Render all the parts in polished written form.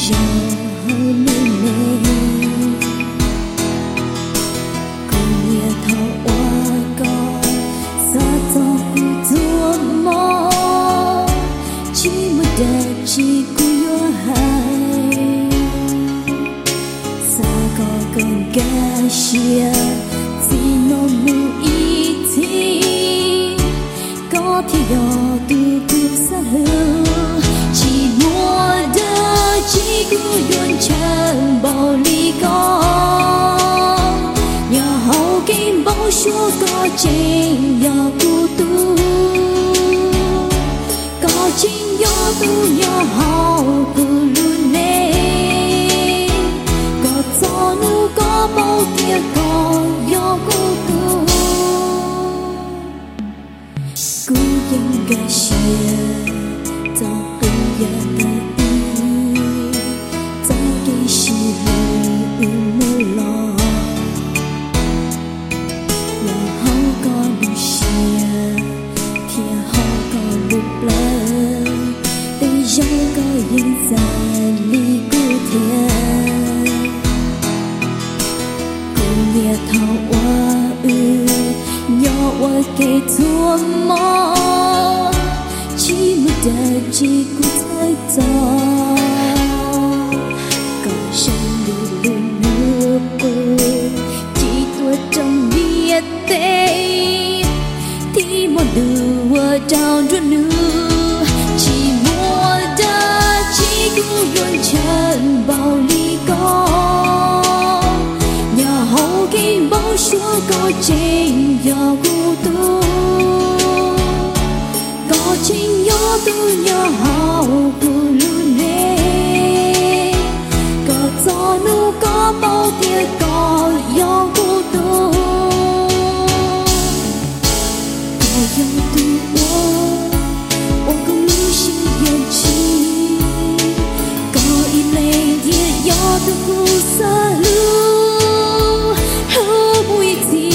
giờ hơn nên cùng nhà thọ qua có xa to cụ thua mò chỉ một đời chỉ cụ yo hai xa có con gà chia chỉ nó mu ý thì có thì đó tu tu xa hương chỉ mua đỡ chỉ cứ luôn chẳng bao ly con nhà hậu kim bao số có trên nhà cụ tu có chính gió tu nhà hậu cụ luôn nè có gió nu có bao kia có gió cụ tu cụยังgà xìa ta ư ya ta y ta đi xì lì mơ lo nhà hao có đủ xìa kia hao có lúc lơ để gió có yên già ly cụ thiệt cụ nhà thao qua ư nhỏ qua kề thua mò chỉ một đời chỉ cụ thấy to còn chẳng đủ luôn nước bơ chỉ tuổi trong biết tê thì một đứa trao ruột nước chỉ mua đá chỉ cụ luôn chân bao ly con nhà hậu kim bao số có trên nhà cụ tu có chính gió tu nhà hậu cụ luôn nè có gió nu có bao tia có gió cụ tu có gió tu ô không lưu sinh hiện chi có im lên tia gió tu cụ xa lưu hao bụi thì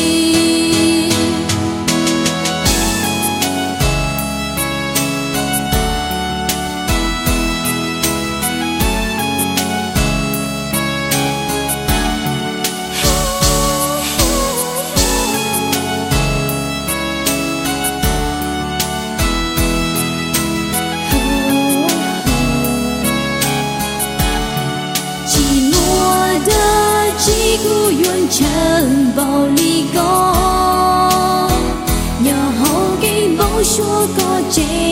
chỉ cụ yuan chân bao ly con nhà hậu cái bao số có trên